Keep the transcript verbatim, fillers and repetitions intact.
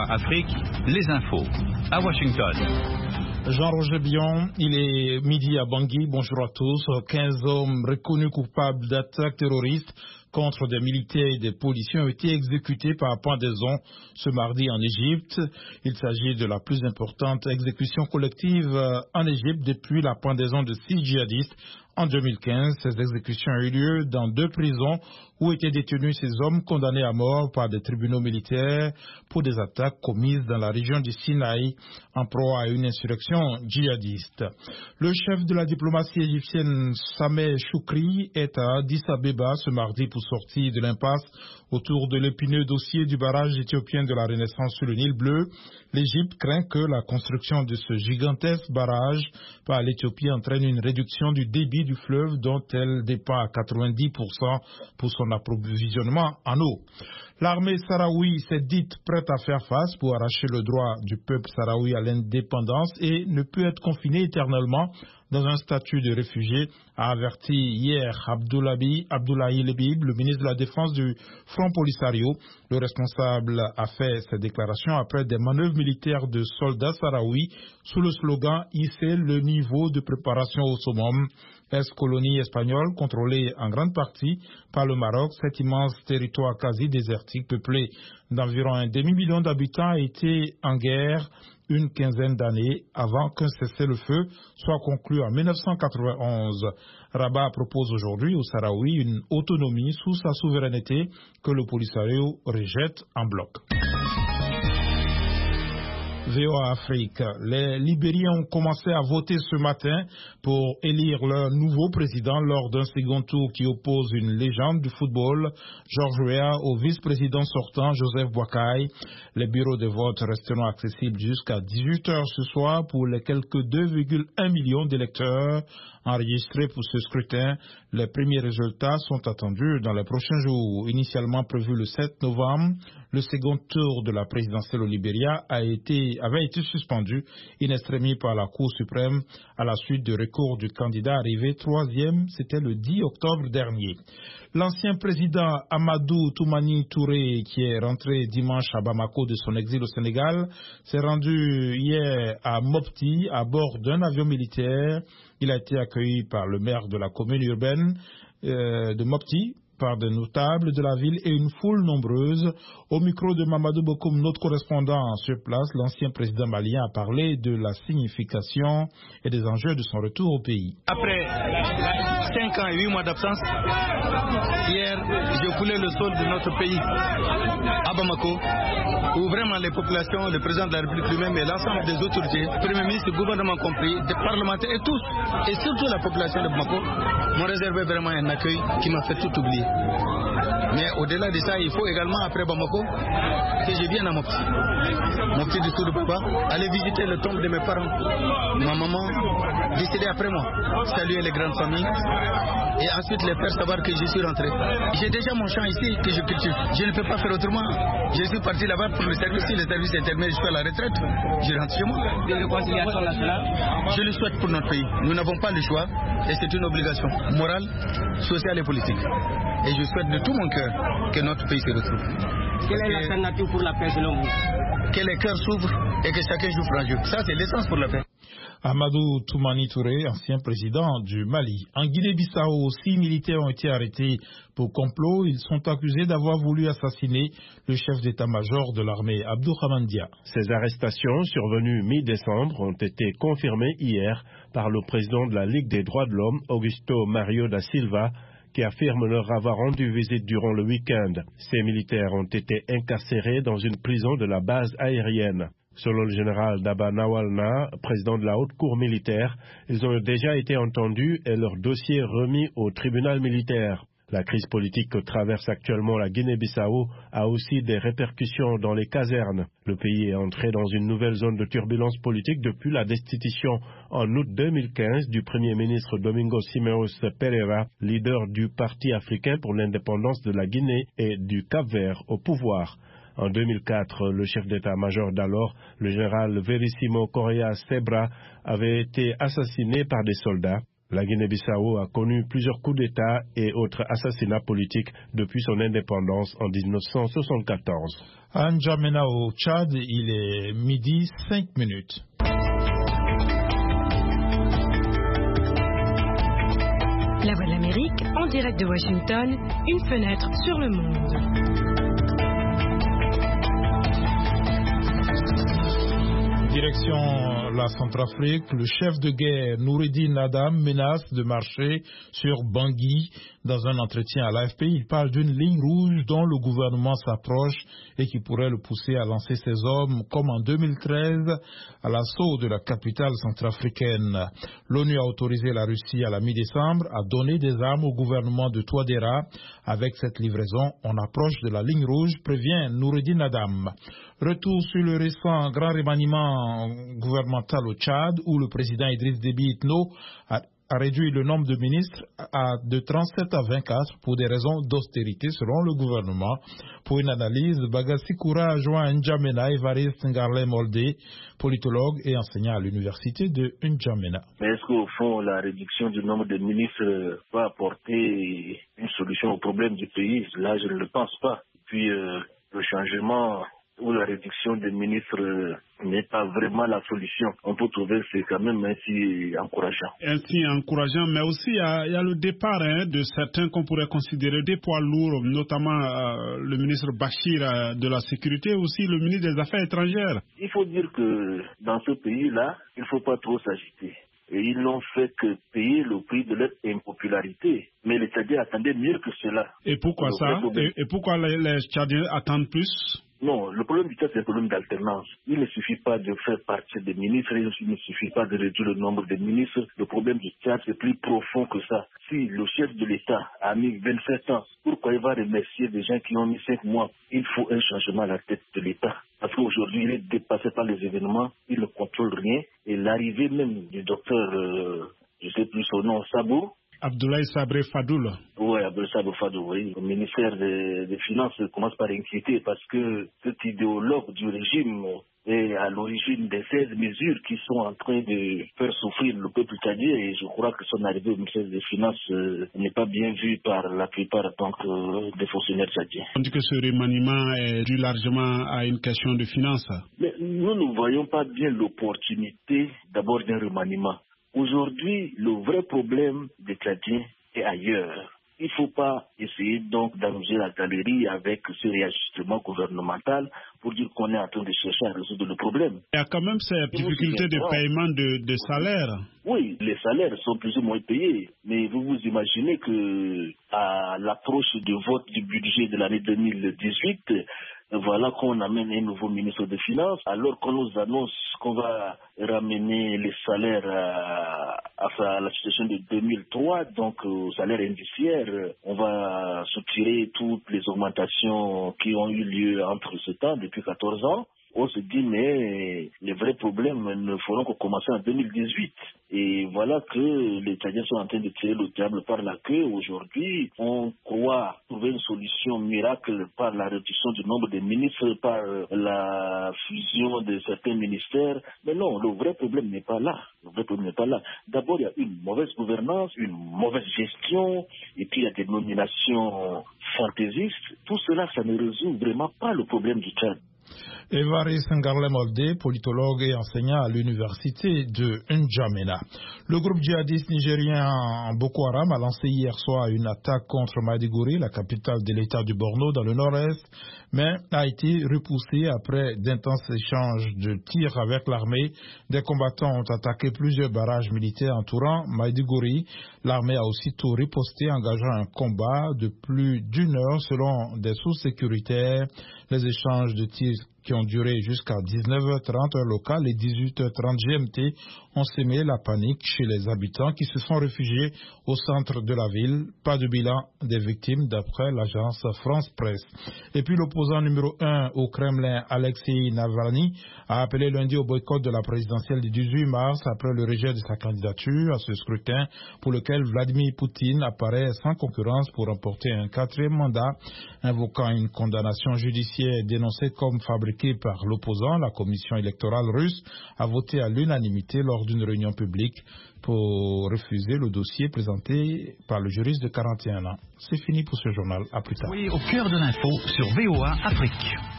A Afrique, les infos. À Washington. Jean-Roger Bion, il est midi à Bangui. Bonjour à tous. quinze hommes reconnus coupables d'attaques terroristes contre des militaires et des policiers ont été exécutés par pendaison ce mardi en Égypte. Il s'agit de la plus importante exécution collective en Égypte depuis la pendaison de six djihadistes en deux mille quinze. Ces exécutions ont eu lieu dans deux prisons où étaient détenus ces hommes condamnés à mort par des tribunaux militaires pour des attaques commises dans la région du Sinaï en proie à une insurrection djihadiste. Le chef de la diplomatie égyptienne, Sameh Choukri, est à Addis Abeba ce mardi pour sortir de l'impasse autour de l'épineux dossier du barrage éthiopien de la Renaissance sur le Nil Bleu. L'Égypte craint que la construction de ce gigantesque barrage par l'Éthiopie entraîne une réduction du débit du fleuve dont elle dépend à quatre-vingt-dix pour cent pour son approvisionnement en eau. L'armée sahraoui s'est dite prête à faire face pour arracher le droit du peuple sahraoui à l'indépendance et ne peut être confinée éternellement dans un statut de réfugié, a averti hier Abdoulaye, Abdoulaye Lebib, le ministre de la Défense du Front Polisario. Le responsable a fait cette déclaration après des manœuvres militaires de soldats sahraouis sous le slogan « Hisser le niveau de préparation au summum ». Ex-colonie espagnole contrôlée en grande partie par le Maroc, cet immense territoire quasi désertique peuplé d'environ un demi-million d'habitants a été en guerre une quinzaine d'années avant qu'un cessez-le-feu soit conclu en mille neuf cent quatre-vingt-onze. Rabat propose aujourd'hui aux Sahraouis une autonomie sous sa souveraineté que le Polisario rejette en bloc. V O A Afrique. Les Libériens ont commencé à voter ce matin pour élire leur nouveau président lors d'un second tour qui oppose une légende du football, George Weah, au vice-président sortant, Joseph Boakai. Les bureaux de vote resteront accessibles jusqu'à dix-huit heures ce soir pour les quelques deux virgule un millions d'électeurs enregistrés pour ce scrutin. Les premiers résultats sont attendus dans les prochains jours. Initialement prévu le sept novembre, le second tour de la présidentielle au Libéria a été, avait été suspendu in extremis par la Cour suprême à la suite de recours du candidat arrivé troisième, c'était le dix octobre dernier. L'ancien président Amadou Toumani Touré, qui est rentré dimanche à Bamako de son exil au Sénégal, s'est rendu hier à Mopti à bord d'un avion militaire. Il a été accueilli par le maire de la commune urbaine euh, de Mopti, par des notables de la ville et une foule nombreuse. Au micro de Mamadou Bokoum, notre correspondant sur place, l'ancien président malien a parlé de la signification et des enjeux de son retour au pays. Après cinq ans et huit mois d'absence, hier, j'ai coulé le sol de notre pays, à Bamako, où vraiment les populations, le président de la République lui-même et l'ensemble des autorités, Premier ministre, le gouvernement compris, des parlementaires et tous, et surtout la population de Bamako, m'ont réservé vraiment un accueil qui m'a fait tout oublier. Mais au-delà de ça, il faut également, après Bamako, que je vienne à Mopti. Mopti du Sud Baba, aller visiter le tombe de mes parents. Ma maman, décédée après moi, saluer les grandes familles et ensuite les faire savoir que je suis rentré. J'ai déjà mon champ ici que je cultive. Je ne peux pas faire autrement. Je suis parti là-bas pour le service. Si le service est terminé, je suis à la retraite. Je rentre chez moi. De réconciliation nationale. Je le souhaite pour notre pays. Nous n'avons pas le choix et c'est une obligation morale, sociale et politique. Et je souhaite de tout mon cœur que notre pays se retrouve. Quelle est l'alternative pour la paix selon vous? Que les cœurs s'ouvrent et que chacun joue franc jeu. Ça, c'est l'essence pour la paix. Amadou Toumani Touré, ancien président du Mali. En Guinée-Bissau, six militaires ont été arrêtés pour complot. Ils sont accusés d'avoir voulu assassiner le chef d'état-major de l'armée, Abdourahmane Dia. Ces arrestations, survenues mi-décembre, ont été confirmées hier par le président de la Ligue des droits de l'homme, Augusto Mario da Silva, qui affirme leur avoir rendu visite durant le week-end. Ces militaires ont été incarcérés dans une prison de la base aérienne. Selon le général Daba Nawalna, président de la haute cour militaire, ils ont déjà été entendus et leur dossier remis au tribunal militaire. La crise politique que traverse actuellement la Guinée-Bissau a aussi des répercussions dans les casernes. Le pays est entré dans une nouvelle zone de turbulence politique depuis la destitution en août deux mille quinze du Premier ministre Domingos Simeos Pereira, leader du Parti africain pour l'indépendance de la Guinée et du Cap-Vert au pouvoir. En deux mille quatre, le chef d'état-major d'alors, le général Verissimo Correa Sebra, avait été assassiné par des soldats. La Guinée-Bissau a connu plusieurs coups d'État et autres assassinats politiques depuis son indépendance en dix-neuf cent soixante-quatorze. À N'Djamena au Tchad, il est midi cinq minutes. La Voix de l'Amérique, en direct de Washington, une fenêtre sur le monde. Direction la Centrafrique, le chef de guerre Noureddine Adam menace de marcher sur Bangui. Dans un entretien à l'A F P, il parle d'une ligne rouge dont le gouvernement s'approche et qui pourrait le pousser à lancer ses hommes, comme en deux mille treize, à l'assaut de la capitale centrafricaine. L'ONU a autorisé la Russie à la mi-décembre à donner des armes au gouvernement de Touadéra. Avec cette livraison, on approche de la ligne rouge, prévient Noureddine Adam. Retour sur le récent grand remaniement gouvernemental au Tchad, où le président Idriss Déby Itno a, a réduit le nombre de ministres à, de trente-sept à vingt-quatre pour des raisons d'austérité selon le gouvernement. Pour une analyse, Bagassi Koura a joint N'Djamena Évariste Ngarlé Moldé, politologue et enseignant à l'université de N'Djamena. Mais est-ce qu'au fond, la réduction du nombre de ministres va apporter une solution au problème du pays? Là, je ne le pense pas. Puis, euh, le changement où la réduction des ministres n'est pas vraiment la solution. On peut trouver que c'est quand même ainsi encourageant. Ainsi encourageant, mais aussi il y a, il y a le départ hein, de certains qu'on pourrait considérer des poids lourds, notamment euh, le ministre Bachir euh, de la Sécurité, aussi le ministre des Affaires étrangères. Il faut dire que dans ce pays-là, il ne faut pas trop s'agiter. Et ils n'ont fait que payer le prix de leur impopularité. Mais les Tchadiens attendaient mieux que cela. Et pourquoi le ça et, et pourquoi les, les Tchadiens attendent plus? Non, le problème du Tchad, c'est un problème d'alternance. Il ne suffit pas de faire partir des ministres, il ne suffit pas de réduire le nombre de ministres. Le problème du Tchad, c'est plus profond que ça. Si le chef de l'État a mis vingt-sept ans, pourquoi il va remercier des gens qui ont mis cinq mois? Il faut un changement à la tête de l'État. Parce qu'aujourd'hui, il est dépassé par les événements, il ne contrôle rien. Et l'arrivée même du docteur, euh, je ne sais plus son nom, Sabo, Abdoulaye Sabré Fadoul. Oui, Abdoulaye Sabré Fadoul, oui. Le ministère des, des Finances commence par inquiéter parce que cet idéologue du régime est à l'origine des seize mesures qui sont en train de faire souffrir le peuple tchadien et je crois que son arrivée au ministère des Finances euh, n'est pas bien vue par la plupart donc, euh, des fonctionnaires tchadiens. On dit que ce remaniement est dû largement à une question de finances. Mais nous ne voyons pas bien l'opportunité d'abord d'un remaniement. Aujourd'hui, le vrai problème des Tchadiens est ailleurs. Il ne faut pas essayer donc d'arranger la galerie avec ce réajustement gouvernemental pour dire qu'on est en train de chercher à résoudre le problème. Il y a quand même ces difficultés de paiement de, de salaire. Oui, les salaires sont plus ou moins payés. Mais vous vous imaginez que à l'approche du vote du budget de l'année deux mille dix-huit, voilà qu'on amène un nouveau ministre des Finances, alors qu'on nous annonce qu'on va ramener les salaires à, à la situation de deux mille trois, donc au salaire indiciaire, on va soutirer toutes les augmentations qui ont eu lieu entre ce temps, depuis quatorze ans. On se dit, mais les vrais problèmes ne feront que commencer en deux mille dix-huit. Et voilà que les Tchadiens sont en train de tirer le diable par la queue. Aujourd'hui, on croit trouver une solution miracle par la réduction du nombre de ministres, par la fusion de certains ministères. Mais non, le vrai problème n'est pas là. Le vrai problème n'est pas là. D'abord, il y a une mauvaise gouvernance, une mauvaise gestion, et puis il y a des nominations fantaisistes. Tout cela, ça ne résout vraiment pas le problème du Tchad. Évariste Ngarlé Moldé, politologue et enseignant à l'université de N'Djamena. Le groupe djihadiste nigérien Boko Haram a lancé hier soir une attaque contre Maïdougouri, la capitale de l'état du Borno dans le nord-est, mais a été repoussé après d'intenses échanges de tirs avec l'armée. Des combattants ont attaqué plusieurs barrages militaires entourant Maïdougouri. L'armée a aussitôt riposté, engageant un combat de plus d'une heure selon des sources sécuritaires. Les échanges de tirs qui ont duré jusqu'à dix-neuf heures trente heure locale et dix-huit heures trente G M T ont sémé la panique chez les habitants qui se sont réfugiés au centre de la ville. Pas de bilan des victimes d'après l'agence France Presse. Et puis l'opposant numéro un au Kremlin, Alexei Navalny, a appelé lundi au boycott de la présidentielle du dix-huit mars après le rejet de sa candidature à ce scrutin pour lequel Vladimir Poutine apparaît sans concurrence pour remporter un quatrième mandat, invoquant une condamnation judiciaire dénoncée comme fabriquée fabriqué par l'opposant, la commission électorale russe a voté à l'unanimité lors d'une réunion publique pour refuser le dossier présenté par le juriste de quarante et un ans. C'est fini pour ce journal. À plus tard. Oui, au cœur de l'info sur V O A Afrique.